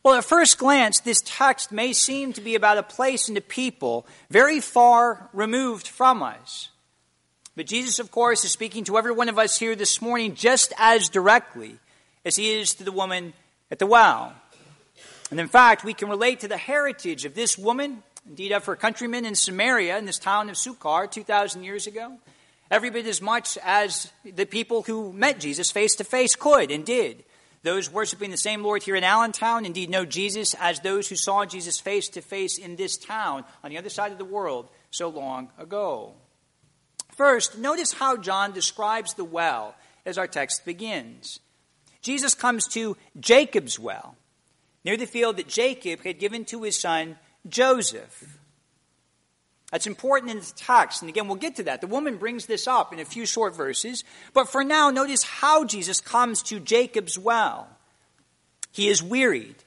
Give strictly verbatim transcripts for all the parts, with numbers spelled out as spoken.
Well, at first glance, this text may seem to be about a place and a people very far removed from us. But Jesus, of course, is speaking to every one of us here this morning just as directly as he is to the woman at the well. And in fact, we can relate to the heritage of this woman, indeed of her countrymen in Samaria, in this town of Sychar, two thousand years ago, every bit as much as the people who met Jesus face to face could and did. Those worshiping the same Lord here in Allentown indeed know Jesus as those who saw Jesus face to face in this town on the other side of the world so long ago. First, notice how John describes the well as our text begins. Jesus comes to Jacob's well, near the field that Jacob had given to his son Joseph. That's important in the text, and again, we'll get to that. The woman brings this up in a few short verses, but for now, notice how Jesus comes to Jacob's well. He is wearied.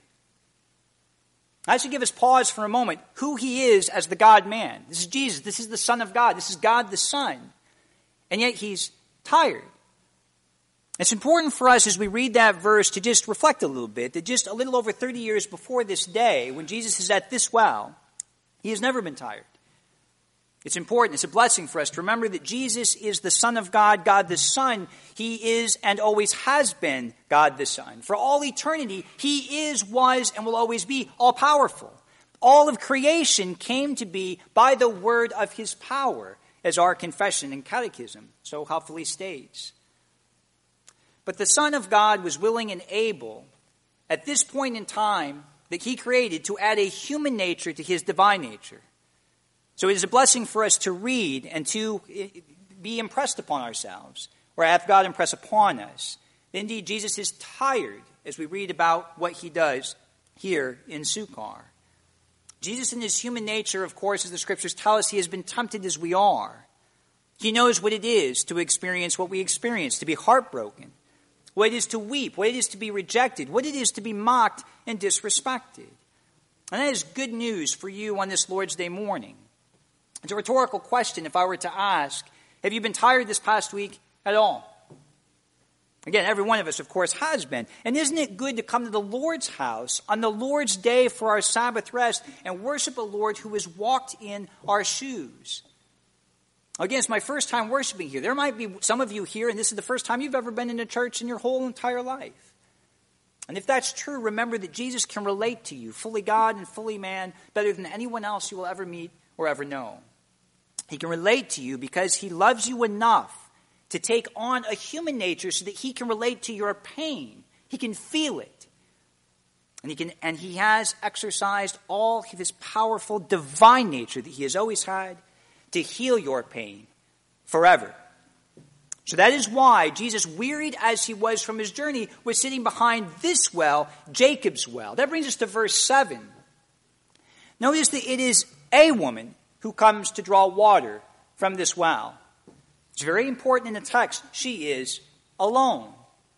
I should give us pause for a moment. Who he is as the God-man. This is Jesus. This is the Son of God. This is God the Son. And yet he's tired. It's important for us as we read that verse to just reflect a little bit that just a little over thirty years before this day, when Jesus is at this well, he has never been tired. It's important, it's a blessing for us to remember that Jesus is the Son of God, God the Son. He is and always has been God the Son. For all eternity, he is, was, and will always be all-powerful. All of creation came to be by the word of his power, as our confession and catechism so helpfully states. But the Son of God was willing and able, at this point in time that he created, to add a human nature to his divine nature. So it is a blessing for us to read and to be impressed upon ourselves, or have God impress upon us. Indeed, Jesus is tired as we read about what he does here in Sychar. Jesus in his human nature, of course, as the scriptures tell us, he has been tempted as we are. He knows what it is to experience what we experience, to be heartbroken, what it is to weep, what it is to be rejected, what it is to be mocked and disrespected. And that is good news for you on this Lord's Day morning. It's a rhetorical question if I were to ask, have you been tired this past week at all? Again, every one of us, of course, has been. And isn't it good to come to the Lord's house on the Lord's day for our Sabbath rest and worship a Lord who has walked in our shoes? Again, it's my first time worshiping here. There might be some of you here, and this is the first time you've ever been in a church in your whole entire life. And if that's true, remember that Jesus can relate to you, fully God and fully man, better than anyone else you will ever meet or ever know. He can relate to you because he loves you enough to take on a human nature so that he can relate to your pain. He can feel it. And he can, and he has exercised all of his powerful divine nature that he has always had to heal your pain forever. So that is why Jesus, wearied as he was from his journey, was sitting behind this well, Jacob's well. That brings us to verse seven. Notice that it is a woman who comes to draw water from this well. It's very important in the text. She is alone.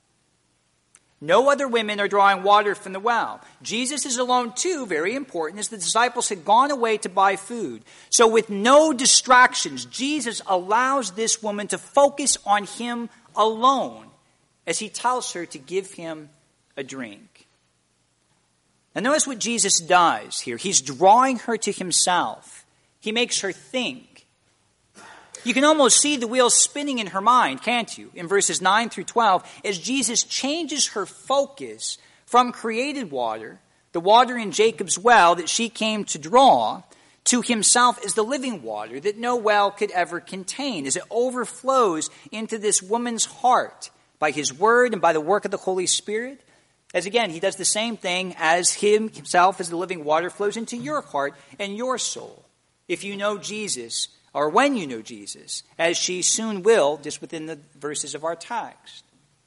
No other women are drawing water from the well. Jesus is alone too, very important, as the disciples had gone away to buy food. So with no distractions, Jesus allows this woman to focus on him alone as he tells her to give him a drink. Now notice what Jesus does here. He's drawing her to himself. He makes her think. You can almost see the wheels spinning in her mind, can't you? In verses nine through twelve, as Jesus changes her focus from created water, the water in Jacob's well that she came to draw, to himself as the living water that no well could ever contain, as it overflows into this woman's heart by his word and by the work of the Holy Spirit. As again, he does the same thing as him himself as the living water flows into your heart and your soul. If you know Jesus, or when you know Jesus, as she soon will, just within the verses of our text.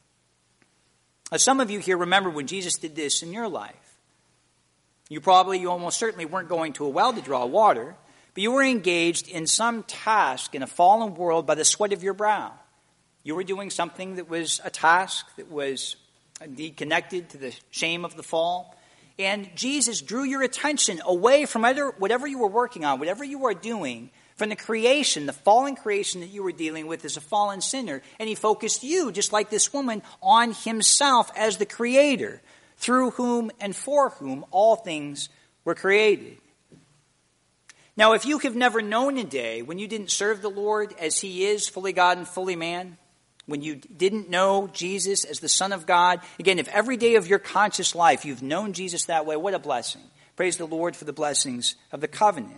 Now, some of you here remember when Jesus did this in your life. You probably, you almost certainly weren't going to a well to draw water, but you were engaged in some task in a fallen world by the sweat of your brow. You were doing something that was a task that was indeed connected to the shame of the fall. And Jesus drew your attention away from either, whatever you were working on, whatever you were doing, from the creation, the fallen creation that you were dealing with as a fallen sinner. And he focused you, just like this woman, on himself as the creator. through whom and for whom all things were created. Now, if you have never known a day when you didn't serve the Lord as he is, fully God and fully man, when you didn't know Jesus as the Son of God, again, if every day of your conscious life you've known Jesus that way, what a blessing. Praise the Lord for the blessings of the covenant.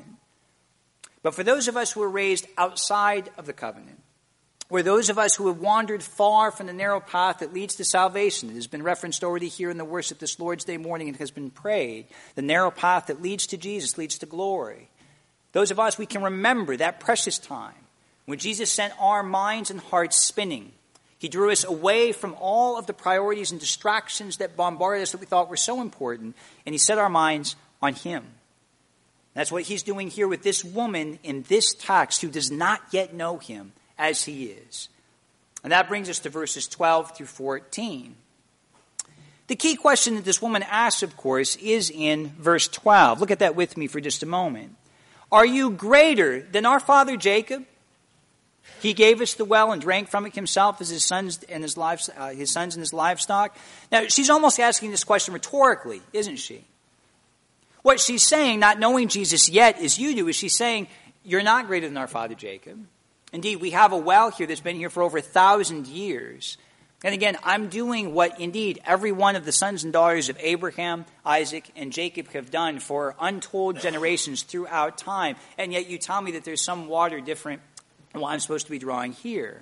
But for those of us who were raised outside of the covenant, or those of us who have wandered far from the narrow path that leads to salvation, it has been referenced already here in the worship this Lord's Day morning and has been prayed, the narrow path that leads to Jesus, leads to glory. Those of us, we can remember that precious time when Jesus sent our minds and hearts spinning. He drew us away from all of the priorities and distractions that bombarded us that we thought were so important, and he set our minds on him. That's what he's doing here with this woman in this text who does not yet know him as he is. And that brings us to verses twelve through fourteen. The key question that this woman asks, of course, is in verse twelve. Look at that with me for just a moment. Are you greater than our father Jacob? He gave us the well and drank from it himself as his sons and his, lives, uh, his sons and his livestock. Now, she's almost asking this question rhetorically, isn't she? What she's saying, not knowing Jesus yet as you do, is she's saying, you're not greater than our father Jacob. Indeed, we have a well here that's been here for over a thousand years. And again, I'm doing what indeed every one of the sons and daughters of Abraham, Isaac, and Jacob have done for untold generations throughout time. And yet you tell me that there's some water different than what I'm supposed to be drawing here.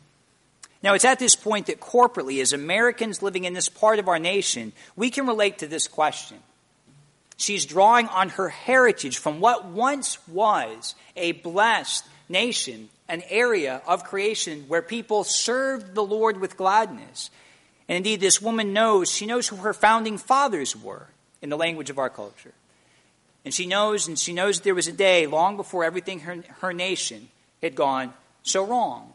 Now, it's at this point that corporately, as Americans living in this part of our nation, we can relate to this question. She's drawing on her heritage from what once was a blessed nation, an area of creation where people served the Lord with gladness. And indeed, this woman knows, she knows who her founding fathers were in the language of our culture. And she knows, and she knows there was a day long before everything her, her nation had gone so wrong.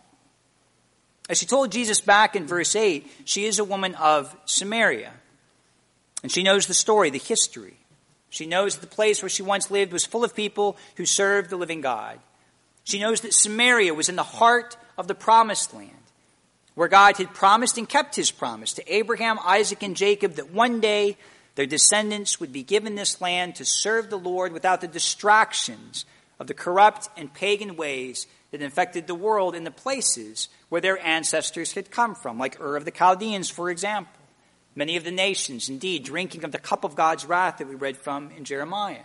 As she told Jesus back in verse eight, she is a woman of Samaria. And she knows the story, the history. She knows that the place where she once lived was full of people who served the living God. She knows that Samaria was in the heart of the promised land, where God had promised and kept his promise to Abraham, Isaac, and Jacob that one day their descendants would be given this land to serve the Lord without the distractions of the corrupt and pagan ways that infected the world in the places where their ancestors had come from, like Ur of the Chaldeans, for example. Many of the nations, indeed, drinking of the cup of God's wrath that we read from in Jeremiah.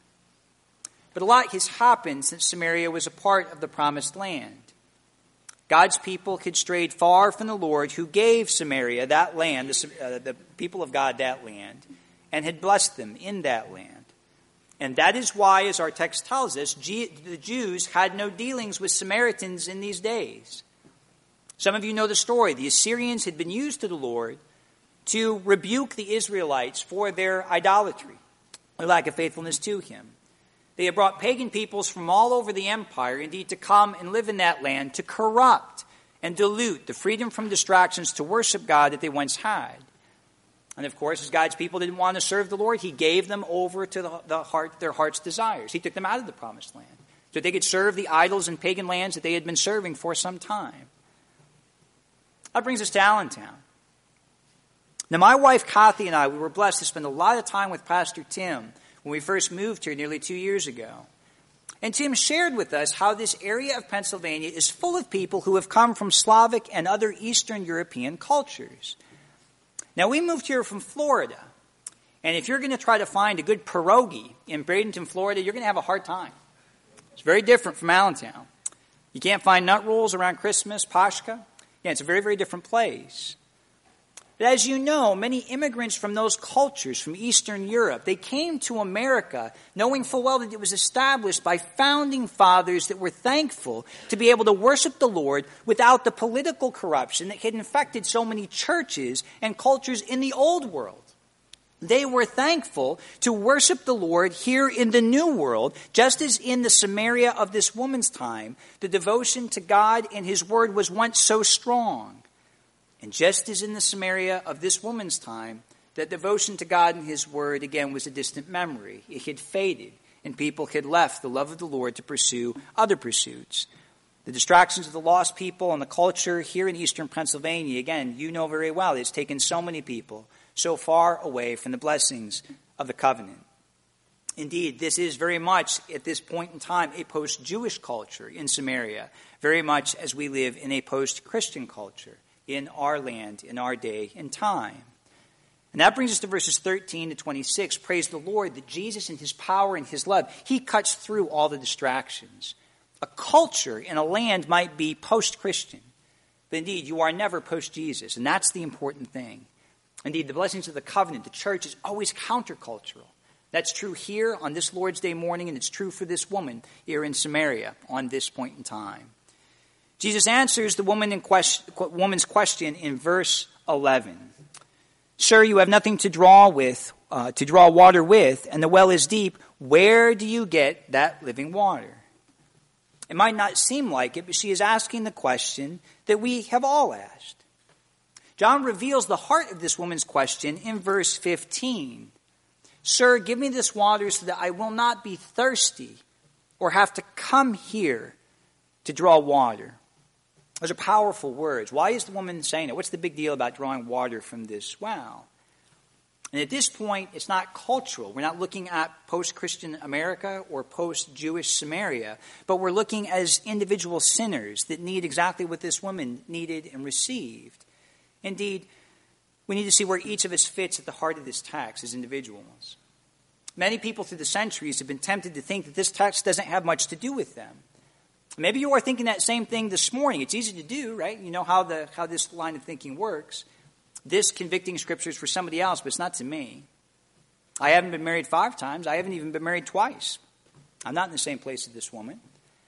But a lot has happened since Samaria was a part of the promised land. God's people had strayed far from the Lord who gave Samaria, that land, the, uh, the people of God, that land, and had blessed them in that land. And that is why, as our text tells us, G- the Jews had no dealings with Samaritans in these days. Some of you know the story. The Assyrians had been used to the Lord to rebuke the Israelites for their idolatry, their lack of faithfulness to him. They had brought pagan peoples from all over the empire, indeed, to come and live in that land, to corrupt and dilute the freedom from distractions to worship God that they once had. And of course, as God's people didn't want to serve the Lord, he gave them over to the, the heart, their heart's desires. He took them out of the promised land so they could serve the idols and pagan lands that they had been serving for some time. That brings us to Allentown. Now, my wife, Kathy, and I, we were blessed to spend a lot of time with Pastor Tim when we first moved here nearly two years ago. And Tim shared with us how this area of Pennsylvania is full of people who have come from Slavic and other Eastern European cultures. Now, we moved here from Florida. And if you're going to try to find a good pierogi in Bradenton, Florida, you're going to have a hard time. It's very different from Allentown. You can't find nut rolls around Christmas, Pashka. Yeah, it's a very, very different place. But as you know, many immigrants from those cultures, from Eastern Europe, they came to America knowing full well that it was established by founding fathers that were thankful to be able to worship the Lord without the political corruption that had infected so many churches and cultures in the old world. They were thankful to worship the Lord here in the new world, just as in the Samaria of this woman's time, the devotion to God and his word was once so strong. And just as in the Samaria of this woman's time, that devotion to God and his word, again, was a distant memory. It had faded, and people had left the love of the Lord to pursue other pursuits. The distractions of the lost people and the culture here in eastern Pennsylvania, again, you know very well, it's taken so many people so far away from the blessings of the covenant. Indeed, this is very much, at this point in time, a post-Jewish culture in Samaria, very much as we live in a post-Christian culture in our land, in our day and time. And that brings us to verses thirteen to twenty-six. Praise the Lord that Jesus in his power and his love, he cuts through all the distractions. A culture in a land might be post-Christian, but indeed you are never post-Jesus, and that's the important thing. Indeed, the blessings of the covenant, the church is always countercultural. That's true here on this Lord's Day morning, and it's true for this woman here in Samaria on this point in time. Jesus answers the woman in question, woman's question in verse eleven. Sir, you have nothing to draw with, uh, to draw water with, and the well is deep. Where do you get that living water? It might not seem like it, but she is asking the question that we have all asked. John reveals the heart of this woman's question in verse fifteen. Sir, give me this water so that I will not be thirsty or have to come here to draw water. Those are powerful words. Why is the woman saying it? What's the big deal about drawing water from this well? And at this point, it's not cultural. We're not looking at post-Christian America or post-Jewish Samaria, but we're looking as individual sinners that need exactly what this woman needed and received. Indeed, we need to see where each of us fits at the heart of this text as individuals. Many people through the centuries have been tempted to think that this text doesn't have much to do with them. Maybe you are thinking that same thing this morning. It's easy to do, right? You know how the how this line of thinking works. This convicting scripture is for somebody else, but it's not to me. I haven't been married five times. I haven't even been married twice. I'm not in the same place as this woman.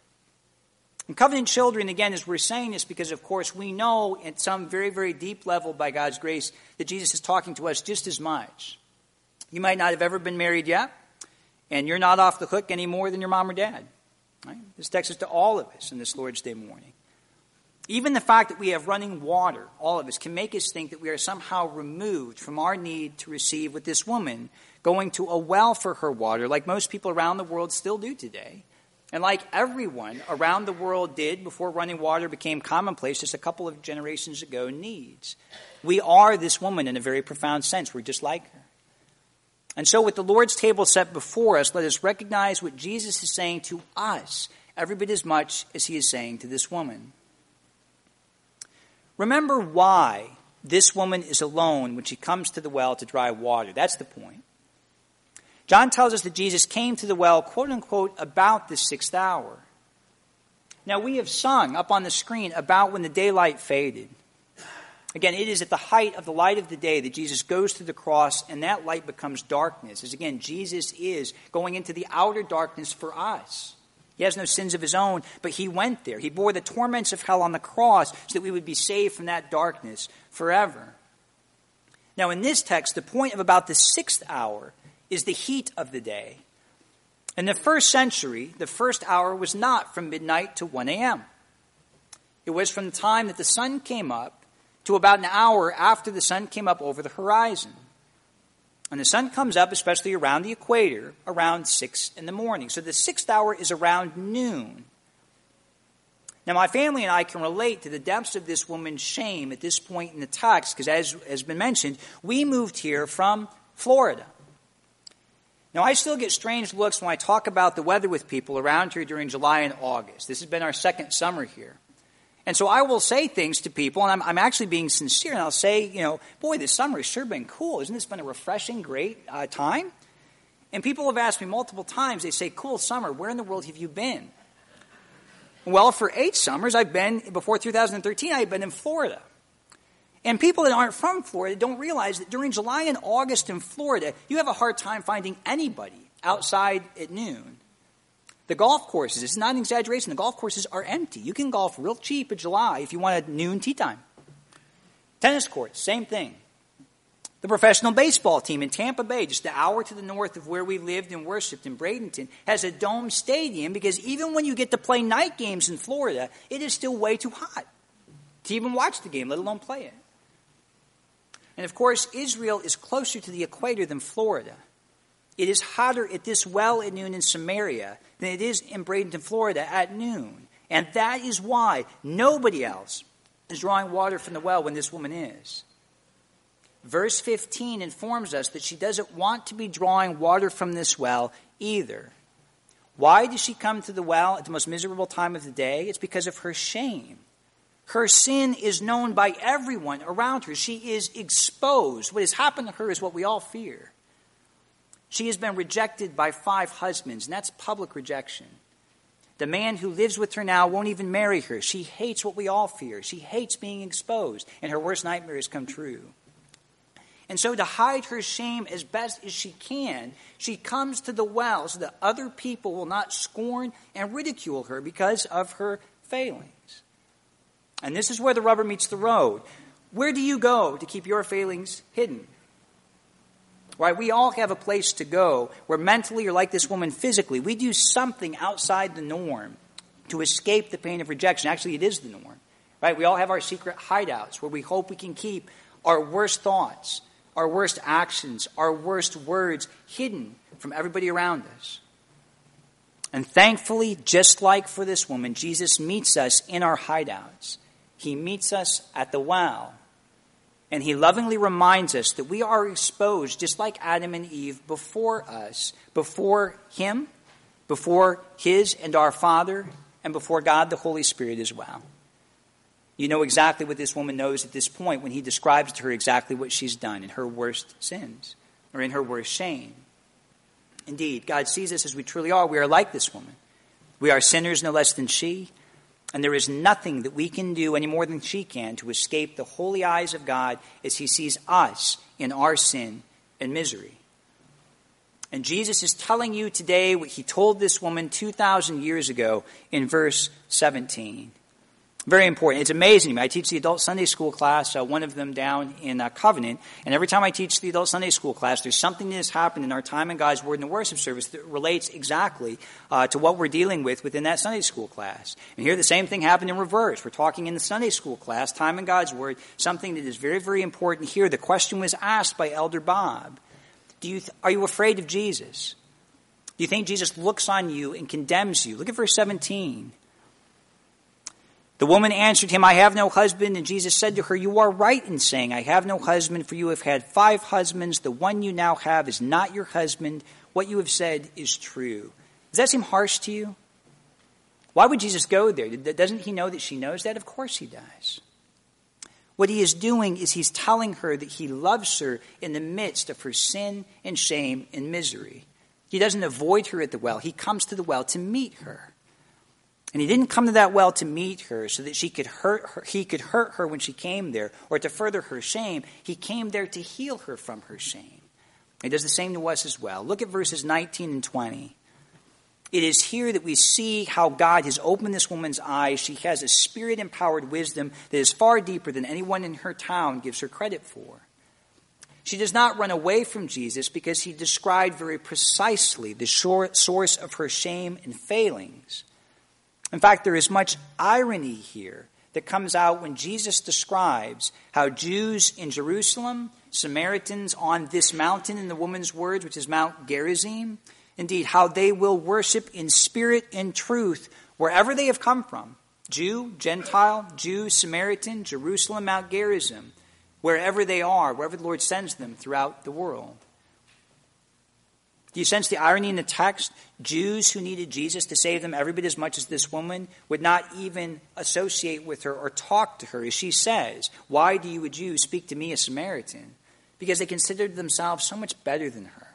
And covenant children, again, as we're saying this because, of course, we know at some very, very deep level by God's grace that Jesus is talking to us just as much. You might not have ever been married yet, and you're not off the hook any more than your mom or dad. Right? This text is to all of us in this Lord's Day morning. Even the fact that we have running water, all of us, can make us think that we are somehow removed from our need to receive with this woman going to a well for her water, like most people around the world still do today, and like everyone around the world did before running water became commonplace just a couple of generations ago needs. We are this woman in a very profound sense. We're just like her. And so with the Lord's table set before us, let us recognize what Jesus is saying to us, every bit as much as he is saying to this woman. Remember why this woman is alone when she comes to the well to draw water. That's the point. John tells us that Jesus came to the well, quote unquote, about the sixth hour. Now we have sung up on the screen about when the daylight faded. Again, it is at the height of the light of the day that Jesus goes to the cross, and that light becomes darkness. As again, Jesus is going into the outer darkness for us. He has no sins of his own, but he went there. He bore the torments of hell on the cross so that we would be saved from that darkness forever. Now, in this text, the point of about the sixth hour is the heat of the day. In the first century, the first hour was not from midnight to one a.m. It was from the time that the sun came up to about an hour after the sun came up over the horizon. And the sun comes up, especially around the equator, around six in the morning. So the sixth hour is around noon. Now, my family and I can relate to the depths of this woman's shame at this point in the text, because as has been mentioned, we moved here from Florida. Now, I still get strange looks when I talk about the weather with people around here during July and August. This has been our second summer here. And so I will say things to people, and I'm, I'm actually being sincere, and I'll say, you know, boy, this summer has sure been cool. Isn't this been a refreshing, great uh, time? And people have asked me multiple times, they say, cool summer, where in the world have you been? Well, for eight summers, I've been, before two thousand thirteen, I've been in Florida. And people that aren't from Florida don't realize that during July and August in Florida, you have a hard time finding anybody outside at noon. The golf courses, it's not an exaggeration, the golf courses are empty. You can golf real cheap in July if you want a noon tee time. Tennis courts, same thing. The professional baseball team in Tampa Bay, just an hour to the north of where we lived and worshiped in Bradenton, has a dome stadium because even when you get to play night games in Florida, it is still way too hot to even watch the game, let alone play it. And of course, Israel is closer to the equator than Florida. It is hotter at this well at noon in Samaria than it is in Bradenton, Florida at noon. And that is why nobody else is drawing water from the well when this woman is. verse fifteen informs us that she doesn't want to be drawing water from this well either. Why does she come to the well at the most miserable time of the day? It's because of her shame. Her sin is known by everyone around her. She is exposed. What has happened to her is what we all fear. She has been rejected by five husbands, and that's public rejection. The man who lives with her now won't even marry her. She hates what we all fear. She hates being exposed, and her worst nightmares come true. And so to hide her shame as best as she can, she comes to the well so that other people will not scorn and ridicule her because of her failings. And this is where the rubber meets the road. Where do you go to keep your failings hidden? Right? We all have a place to go where mentally or like this woman physically, we do something outside the norm to escape the pain of rejection. Actually, it is the norm. Right? We all have our secret hideouts where we hope we can keep our worst thoughts, our worst actions, our worst words hidden from everybody around us. And thankfully, just like for this woman, Jesus meets us in our hideouts. He meets us at the well. And he lovingly reminds us that we are exposed just like Adam and Eve before us, before him, before his and our Father, and before God the Holy Spirit as well. You know exactly what this woman knows at this point when he describes to her exactly what she's done in her worst sins or in her worst shame. Indeed, God sees us as we truly are. We are like this woman. We are sinners no less than she. And there is nothing that we can do any more than she can to escape the holy eyes of God as he sees us in our sin and misery. And Jesus is telling you today what he told this woman two thousand years ago in verse seventeen. Very important. It's amazing to me. I teach the adult Sunday school class, uh, one of them down in uh, Covenant. And every time I teach the adult Sunday school class, there's something that has happened in our time in God's Word in the worship service that relates exactly uh, to what we're dealing with within that Sunday school class. And here the same thing happened in reverse. We're talking in the Sunday school class, time in God's Word, something that is very, very important here. The question was asked by Elder Bob. Do you th- are you afraid of Jesus? Do you think Jesus looks on you and condemns you? Look at verse seventeen. The woman answered him, I have no husband. And Jesus said to her, you are right in saying, I have no husband, for you have had five husbands. The one you now have is not your husband. What you have said is true. Does that seem harsh to you? Why would Jesus go there? Doesn't he know that she knows that? Of course he does. What he is doing is he's telling her that he loves her in the midst of her sin and shame and misery. He doesn't avoid her at the well. He comes to the well to meet her. And he didn't come to that well to meet her so that she could hurt her, he could hurt her when she came there or to further her shame. He came there to heal her from her shame. He does the same to us as well. Look at verses nineteen and twenty. It is here that we see how God has opened this woman's eyes. She has a spirit-empowered wisdom that is far deeper than anyone in her town gives her credit for. She does not run away from Jesus because he described very precisely the source of her shame and failings. In fact, there is much irony here that comes out when Jesus describes how Jews in Jerusalem, Samaritans on this mountain in the woman's words, which is Mount Gerizim, indeed, how they will worship in spirit and truth wherever they have come from. Jew, Gentile, Jew, Samaritan, Jerusalem, Mount Gerizim, wherever they are, wherever the Lord sends them throughout the world. Do you sense the irony in the text? Jews who needed Jesus to save them every bit as much as this woman would not even associate with her or talk to her. As she says, why do you, a Jew, speak to me, a Samaritan? Because they considered themselves so much better than her.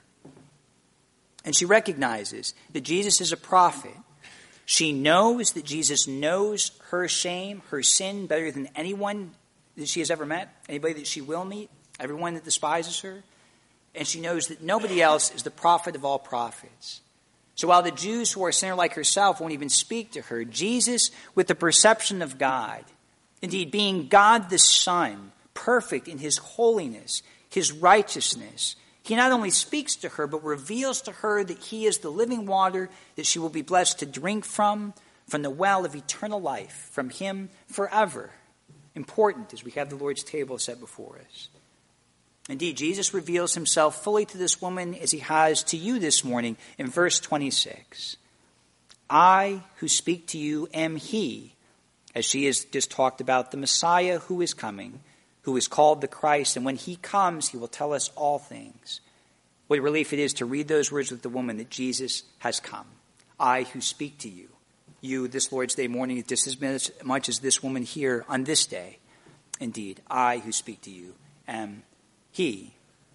And she recognizes that Jesus is a prophet. She knows that Jesus knows her shame, her sin, better than anyone that she has ever met, anybody that she will meet, everyone that despises her. And she knows that nobody else is the prophet of all prophets. So while the Jews who are sinner like herself won't even speak to her, Jesus, with the perception of God, indeed being God the Son, perfect in his holiness, his righteousness, he not only speaks to her, but reveals to her that he is the living water that she will be blessed to drink from, from the well of eternal life, from him forever. Important as we have the Lord's table set before us. Indeed, Jesus reveals himself fully to this woman as he has to you this morning in verse twenty-six. I who speak to you am he, as she has just talked about the Messiah who is coming, who is called the Christ, and when he comes, he will tell us all things. What a relief it is to read those words with the woman that Jesus has come. I who speak to you, you this Lord's Day morning, just as much as this woman here on this day. Indeed, I who speak to you am he.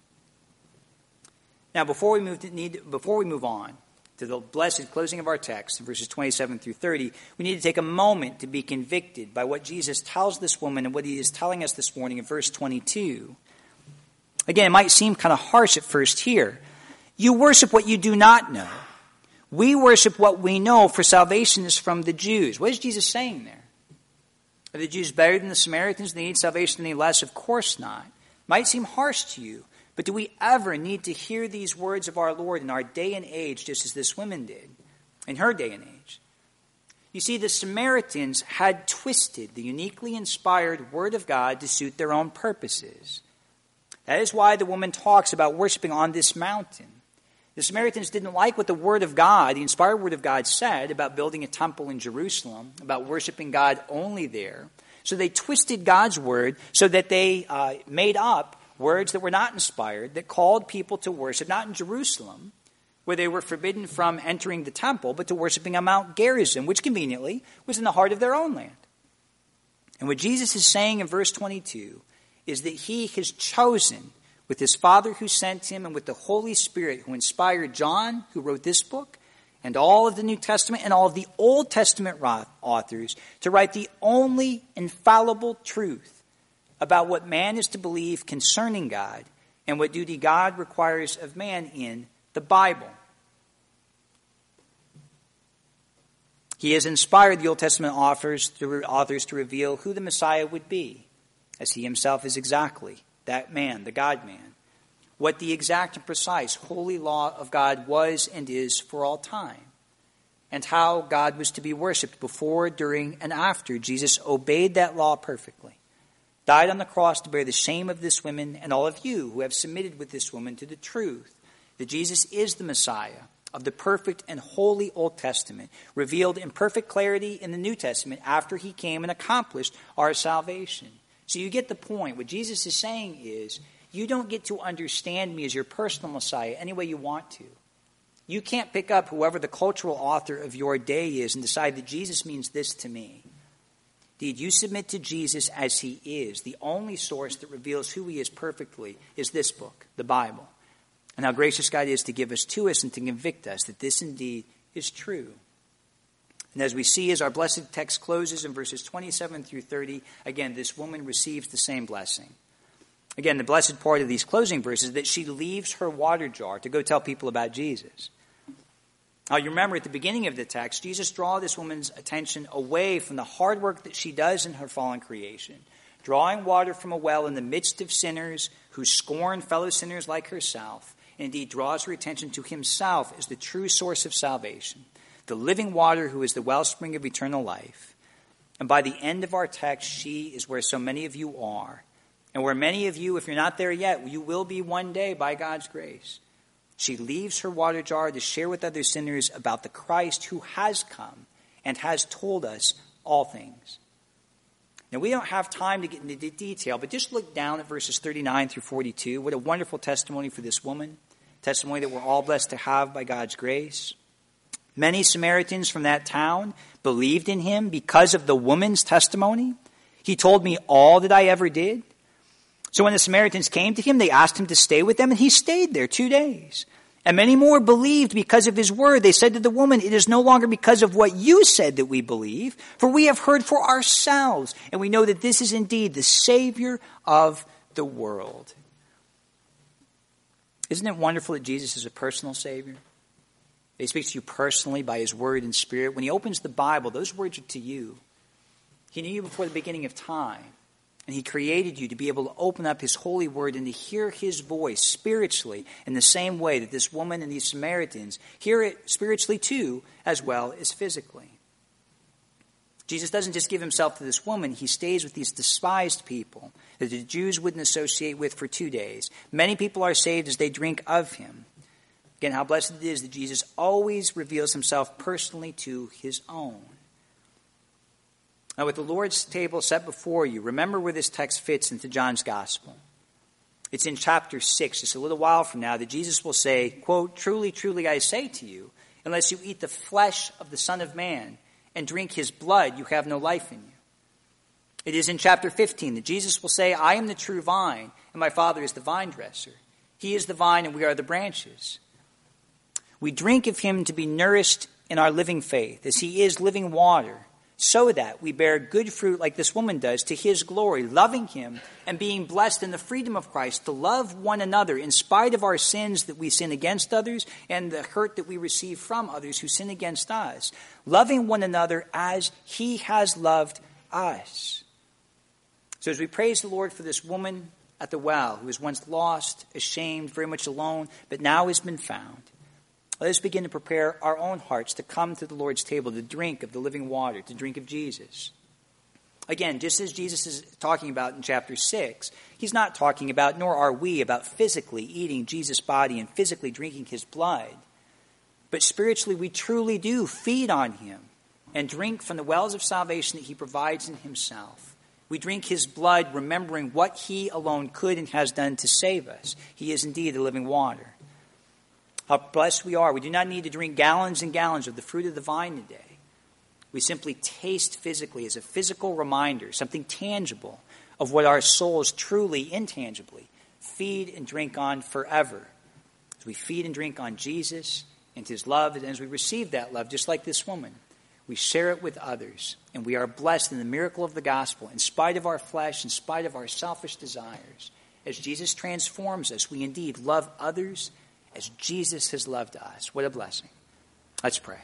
Now, before we move to need, before we move on to the blessed closing of our text, verses twenty-seven through thirty, we need to take a moment to be convicted by what Jesus tells this woman and what he is telling us this morning in verse twenty-two. Again, it might seem kind of harsh at first here. You worship what you do not know. We worship what we know, for salvation is from the Jews. What is Jesus saying there? Are the Jews better than the Samaritans? They need salvation any less? Of course not. Might seem harsh to you, but do we ever need to hear these words of our Lord in our day and age, just as this woman did in her day and age? You see, the Samaritans had twisted the uniquely inspired Word of God to suit their own purposes. That is why the woman talks about worshiping on this mountain. The Samaritans didn't like what the Word of God, the inspired Word of God, said about building a temple in Jerusalem, about worshiping God only there. So they twisted God's Word so that they uh, made up words that were not inspired, that called people to worship, not in Jerusalem, where they were forbidden from entering the temple, but to worshiping on Mount Gerizim, which conveniently was in the heart of their own land. And what Jesus is saying in verse twenty-two is that he has chosen, with his Father who sent him and with the Holy Spirit who inspired John, who wrote this book, and all of the New Testament and all of the Old Testament authors, to write the only infallible truth about what man is to believe concerning God and what duty God requires of man in the Bible. He has inspired the Old Testament authors to, authors to reveal who the Messiah would be, as he himself is exactly that man, the God-man, what the exact and precise holy law of God was and is for all time, and how God was to be worshipped before, during, and after Jesus obeyed that law perfectly, died on the cross to bear the shame of this woman and all of you who have submitted with this woman to the truth that Jesus is the Messiah of the perfect and holy Old Testament, revealed in perfect clarity in the New Testament after he came and accomplished our salvation. So you get the point. What Jesus is saying is, you don't get to understand me as your personal Messiah any way you want to. You can't pick up whoever the cultural author of your day is and decide that Jesus means this to me. Indeed, you submit to Jesus as he is. The only source that reveals who he is perfectly is this book, the Bible. And how gracious God is to give us to us and to convict us that this indeed is true. And as we see as our blessed text closes in verses twenty-seven through thirty, again, this woman receives the same blessing. Again, the blessed part of these closing verses is that she leaves her water jar to go tell people about Jesus. Now, you remember at the beginning of the text, Jesus draws this woman's attention away from the hard work that she does in her fallen creation, drawing water from a well in the midst of sinners who scorn fellow sinners like herself, and indeed draws her attention to himself as the true source of salvation, the living water who is the wellspring of eternal life. And by the end of our text, she is where so many of you are, and where many of you, if you're not there yet, you will be one day by God's grace. She leaves her water jar to share with other sinners about the Christ who has come and has told us all things. Now, we don't have time to get into the detail, but just look down at verses thirty-nine through forty-two. What a wonderful testimony for this woman, testimony that we're all blessed to have by God's grace. Many Samaritans from that town believed in him because of the woman's testimony. He told me all that I ever did. So when the Samaritans came to him, they asked him to stay with them, and he stayed there two days. And many more believed because of his word. They said to the woman, it is no longer because of what you said that we believe, for we have heard for ourselves, and we know that this is indeed the Savior of the world. Isn't it wonderful that Jesus is a personal Savior? He speaks to you personally by his word and spirit. When he opens the Bible, those words are to you. He knew you before the beginning of time. And he created you to be able to open up his holy word and to hear his voice spiritually in the same way that this woman and these Samaritans hear it spiritually too, as well as physically. Jesus doesn't just give himself to this woman. He stays with these despised people that the Jews wouldn't associate with for two days. Many people are saved as they drink of him. Again, how blessed it is that Jesus always reveals himself personally to his own. Now, with the Lord's table set before you, remember where this text fits into John's gospel. It's in chapter six, just a little while from now, that Jesus will say, quote, "Truly, truly, I say to you, unless you eat the flesh of the Son of Man and drink his blood, you have no life in you." It is in chapter fifteen that Jesus will say, "I am the true vine, and my Father is the vine dresser. He is the vine, and we are the branches." We drink of him to be nourished in our living faith, as he is living water, so that we bear good fruit like this woman does to his glory, loving him and being blessed in the freedom of Christ to love one another in spite of our sins that we sin against others and the hurt that we receive from others who sin against us, loving one another as he has loved us. So as we praise the Lord for this woman at the well who was once lost, ashamed, very much alone, but now has been found, let us begin to prepare our own hearts to come to the Lord's table, to drink of the living water, to drink of Jesus. Again, just as Jesus is talking about in chapter six, he's not talking about, nor are we, about physically eating Jesus' body and physically drinking his blood. But spiritually, we truly do feed on him and drink from the wells of salvation that he provides in himself. We drink his blood, remembering what he alone could and has done to save us. He is indeed the living water. How blessed we are. We do not need to drink gallons and gallons of the fruit of the vine today. We simply taste physically as a physical reminder, something tangible of what our souls truly, intangibly, feed and drink on forever. As we feed and drink on Jesus and his love, and as we receive that love, just like this woman, we share it with others, and we are blessed in the miracle of the gospel, in spite of our flesh, in spite of our selfish desires. As Jesus transforms us, we indeed love others as Jesus has loved us. What a blessing. Let's pray.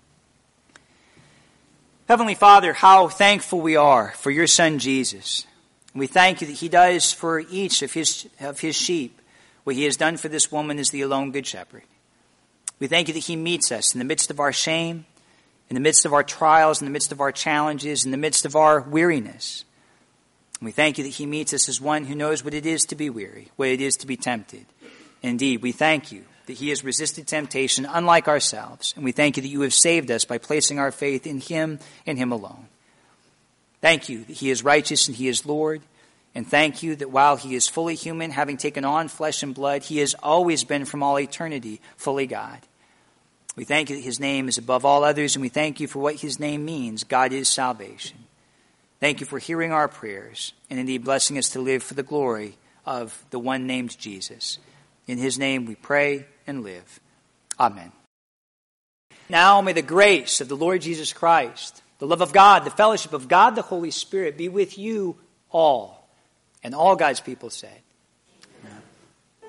Heavenly Father, how thankful we are for your Son Jesus. And we thank you that he does for each of his, of his sheep what he has done for this woman as the alone good shepherd. We thank you that he meets us in the midst of our shame, in the midst of our trials, in the midst of our challenges, in the midst of our weariness. And we thank you that he meets us as one who knows what it is to be weary, what it is to be tempted. Indeed, we thank you that he has resisted temptation unlike ourselves, and we thank you that you have saved us by placing our faith in him and him alone. Thank you that he is righteous and he is Lord, and thank you that while he is fully human, having taken on flesh and blood, he has always been from all eternity fully God. We thank you that his name is above all others, and we thank you for what his name means. God is salvation. Thank you for hearing our prayers, and indeed blessing us to live for the glory of the one named Jesus. In his name we pray and live. Amen. Now may the grace of the Lord Jesus Christ, the love of God, the fellowship of God the Holy Spirit be with you all. And all God's people said,